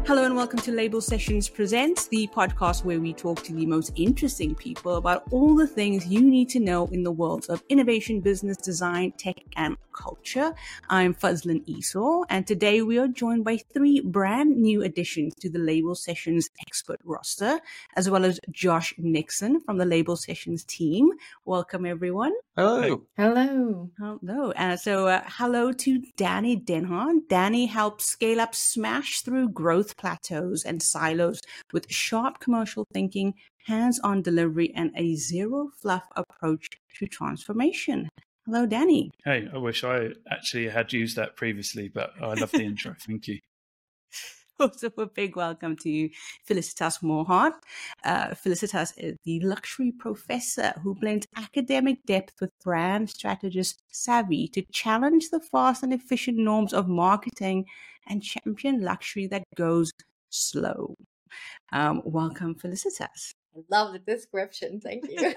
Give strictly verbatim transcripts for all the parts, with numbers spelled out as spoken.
Hello and welcome to Label Sessions Presents, the podcast where we talk to the most interesting people about all the things you need to know in the worlds of innovation, business, design, tech, and culture. I'm Fazlin Esau, and today we are joined by three brand new additions to the Label Sessions expert roster, as well as Josh Nixon from the Label Sessions team. Welcome, everyone. Hello. Hello. Hello. Uh, so uh, hello to Danny Denhan. Danny helps scale up smash through growth plateaus and silos with sharp commercial thinking, hands-on delivery, and a zero fluff approach to transformation. Hello, Danny. Hey, I wish I actually had used that previously, but I love the intro. Thank you. Also, a big welcome to Felicitas Morhart. Uh, Felicitas is the luxury professor who blends academic depth with brand strategist savvy to challenge the fast and efficient norms of marketing and champion luxury that goes slow. Um, welcome, Felicitas. I love the description. Thank you.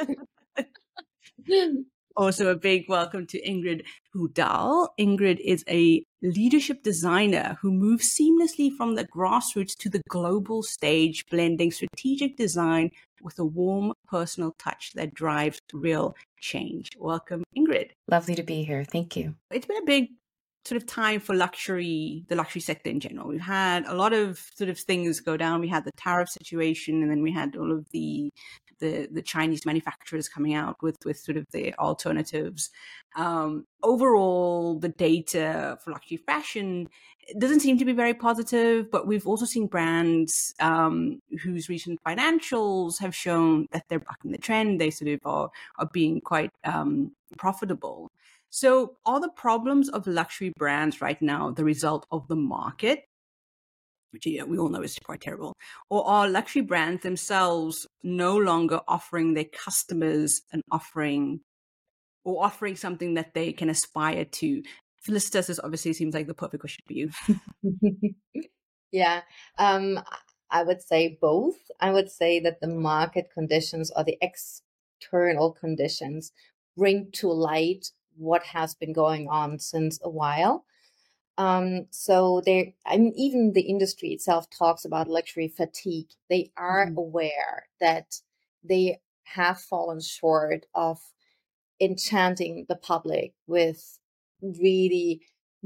Also, a big welcome to Ingrid Hudal. Ingrid is a leadership designer who moves seamlessly from the grassroots to the global stage, blending strategic design with a warm, personal touch that drives real change. Welcome, Ingrid. Lovely to be here. Thank you. It's been a big sort of time for luxury, the luxury sector in general. We've had a lot of sort of things go down. We had the tariff situation, and then we had all of the the, the Chinese manufacturers coming out with, with sort of their alternatives. Um, overall, the data for luxury fashion doesn't seem to be very positive, but we've also seen brands um, whose recent financials have shown that they're bucking the trend. They sort of are, are being quite um, profitable. So are the problems of luxury brands right now the result of the market, which you know, we all know is quite terrible, or are luxury brands themselves no longer offering their customers an offering or offering something that they can aspire to? Felicitas, this obviously seems like the perfect question for you. yeah, um, I would say both. I would say that the market conditions or the external conditions bring to light what has been going on since a while. Um, so they, I mean, even the industry itself talks about luxury fatigue. They are mm-hmm. aware that they have fallen short of enchanting the public with really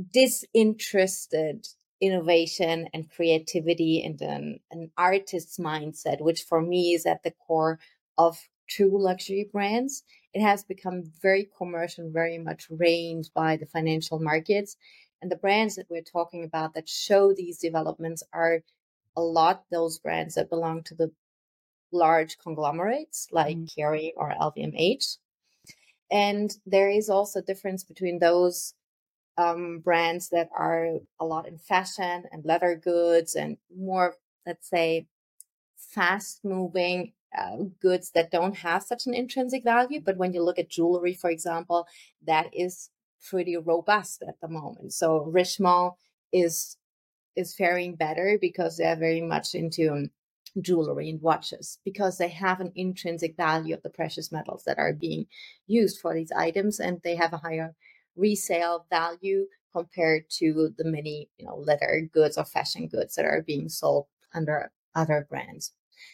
disinterested innovation and creativity and an, an artist's mindset, which for me is at the core of true luxury brands. It has become very commercial, very much reigned by the financial markets. And the brands that we're talking about that show these developments are a lot those brands that belong to the large conglomerates like mm. Kering or L V M H. And there is also a difference between those um, brands that are a lot in fashion and leather goods and more, let's say, fast moving uh, goods that don't have such an intrinsic value. But when you look at jewelry, for example, that is pretty robust at the moment. So Richemont is is faring better because they're very much into um, jewelry and watches, because they have an intrinsic value of the precious metals that are being used for these items, and they have a higher resale value compared to the many, you know, leather goods or fashion goods that are being sold under other brands.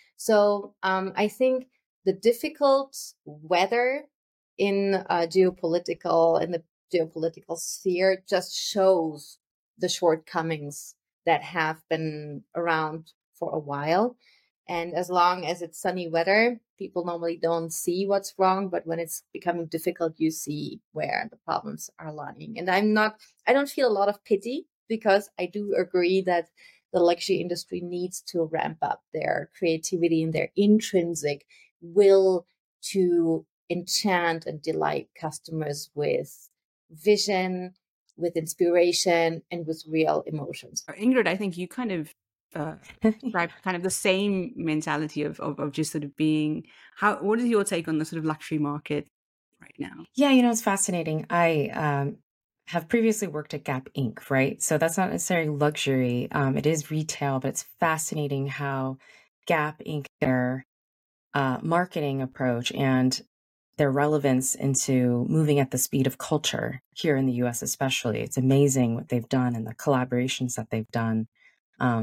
So um, I think the difficult weather in uh, geopolitical in the geopolitical sphere just shows the shortcomings that have been around for a while. And as long as it's sunny weather, people normally don't see what's wrong. But when it's becoming difficult, you see where the problems are lying. And I'm not, I don't feel a lot of pity, because I do agree that the luxury industry needs to ramp up their creativity and their intrinsic will to enchant and delight customers with vision, with inspiration, and with real emotions. Ingrid, I think you kind of uh, described kind of the same mentality of, of of just sort of being. How? What is your take on the sort of luxury market right now? Yeah, you know, it's fascinating. I um, have previously worked at Gap Incorporated, right? So that's not necessarily luxury. Um, it is retail, but it's fascinating how Gap Incorporated, their uh, marketing approach and their relevance into moving at the speed of culture here in the U S especially. It's amazing what they've done and the collaborations that they've done. Um,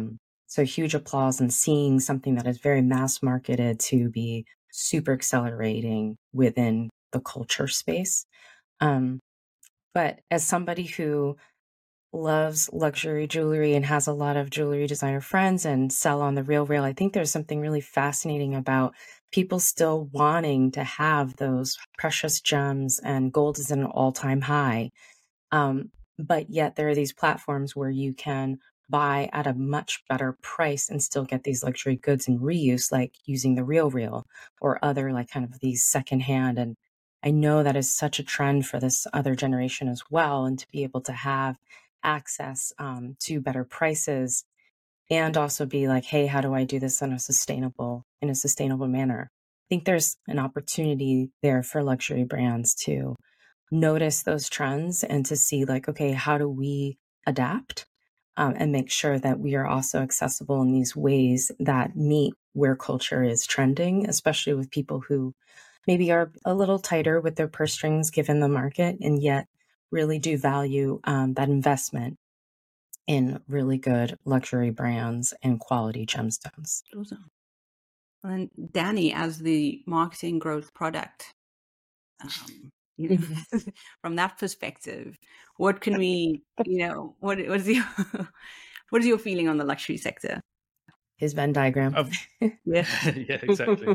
So huge applause and seeing something that is very mass marketed to be super accelerating within the culture space. Um, but as somebody who loves luxury jewelry and has a lot of jewelry designer friends and sell on the Real Real, I think there's something really fascinating about people still wanting to have those precious gems, and gold is at an all-time high. Um, but yet there are these platforms where you can buy at a much better price and still get these luxury goods and reuse, like using the Real Real or other like kind of these secondhand. And I know that is such a trend for this other generation as well. And to be able to have access um, to better prices and also be like, hey, how do I do this in a sustainable, in a sustainable manner? I think there's an opportunity there for luxury brands to notice those trends and to see like, okay, how do we adapt um, and make sure that we are also accessible in these ways that meet where culture is trending, especially with people who maybe are a little tighter with their purse strings given the market and yet really do value um, that investment in really good luxury brands and quality gemstones. Awesome. And Danny, as the marketing growth product, um, you know, from that perspective, what can we, you know, what what is your what is your feeling on the luxury sector? His Venn diagram. I've- Yeah. yeah, exactly.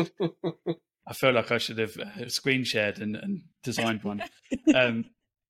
I feel like I should have uh, screen shared and, and designed one. Um,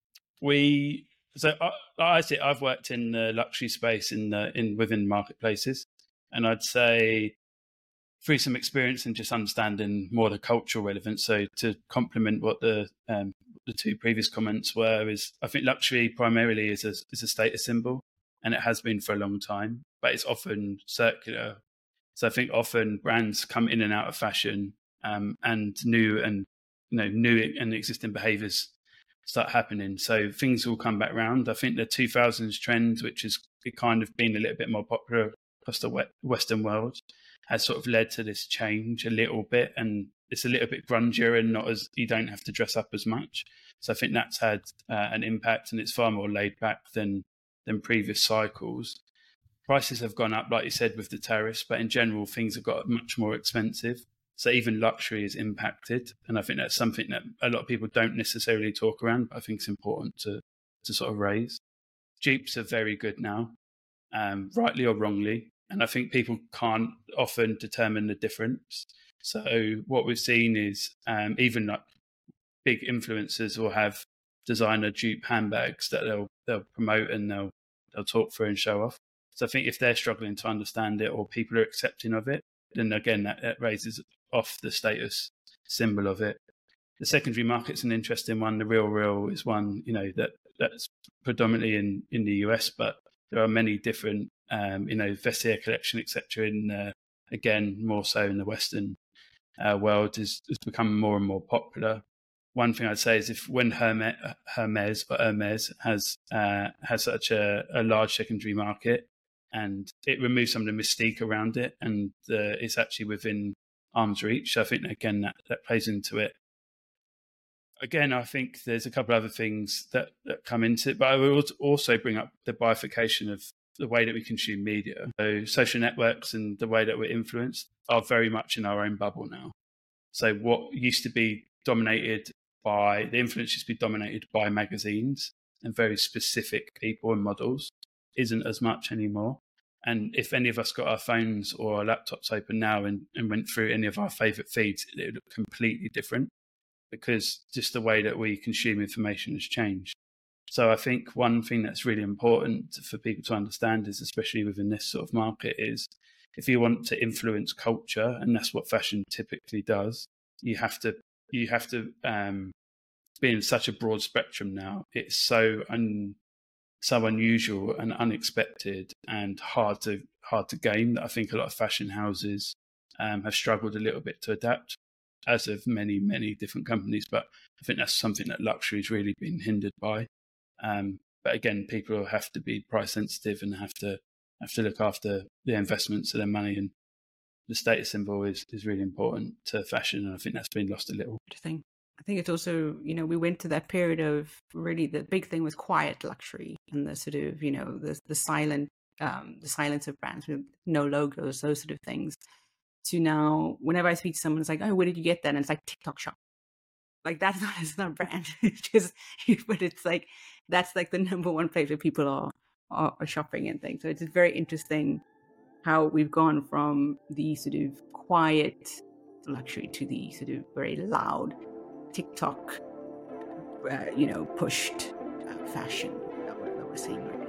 we so I, I see. I've worked in the luxury space in the, in within marketplaces, and I'd say through some experience and just understanding more the cultural relevance. So to complement what the um, the two previous comments were, is I think luxury primarily is a is a status symbol, and it has been for a long time, but it's often circular. So I think often brands come in and out of fashion, um, and new and you know new and existing behaviours start happening. So things will come back round. I think the two thousands trend, which has kind of been a little bit more popular across the Western world, has sort of led to this change a little bit, and it's a little bit grungier and not as, you don't have to dress up as much. So I think that's had uh, an impact, and it's far more laid back than than previous cycles. Prices have gone up, like you said, with the tariffs, but in general, things have got much more expensive. So even luxury is impacted. And I think that's something that a lot of people don't necessarily talk around, but I think it's important to, to sort of raise. Dupes are very good now, um, rightly or wrongly. And I think people can't often determine the difference. So what we've seen is um, even like big influencers will have designer dupe handbags that they'll they'll promote and they'll they'll talk through and show off. So I think if they're struggling to understand it or people are accepting of it, then again, that, that raises off the status symbol of it. The secondary market's an interesting one. The Real Real is one, you know, that that's predominantly in, in the U S, but there are many different, um, you know, Vestiaire collection, et cetera. In uh, again, more so in the Western uh, world, is has become more and more popular. One thing I'd say is if when Hermes, Hermes or Hermes has uh, has such a, a large secondary market, and it removes some of the mystique around it, and uh, it's actually within arm's reach. So I think again that, that plays into it. Again, I think there's a couple of other things that, that come into it, but I will also bring up the bifurcation of the way that we consume media. So social networks and the way that we're influenced are very much in our own bubble now. So what used to be dominated by, the influence used to be dominated by magazines and very specific people and models, isn't as much anymore. And if any of us got our phones or our laptops open now and, and went through any of our favourite feeds, it would look completely different, because just the way that we consume information has changed. So I think one thing that's really important for people to understand is, especially within this sort of market, is if you want to influence culture, and that's what fashion typically does, you have to you have to um, be in such a broad spectrum now. It's so un, so unusual and unexpected and hard to hard to gain that I think a lot of fashion houses um, have struggled a little bit to adapt, as of many, many different companies. But I think that's something that luxury has really been hindered by. Um, but again, people have to be price sensitive and have to have to look after the investments of their money, and the status symbol is, is really important to fashion, and I think that's been lost a little. Interesting. I think it's also, you know, we went to that period of really, the big thing was quiet luxury, and the sort of, you know, the the silent um, the silence of brands with no logos, those sort of things, to now, whenever I speak to someone, it's like, oh, where did you get that? And it's like TikTok shop. Like that's not, it's not a brand. It's just, but it's like, that's like the number one place where people are, are, are shopping and things. So it's very interesting how we've gone from the sort of quiet luxury to the sort of very loud TikTok, uh, you know, pushed uh, fashion that we're, that we're seeing right now.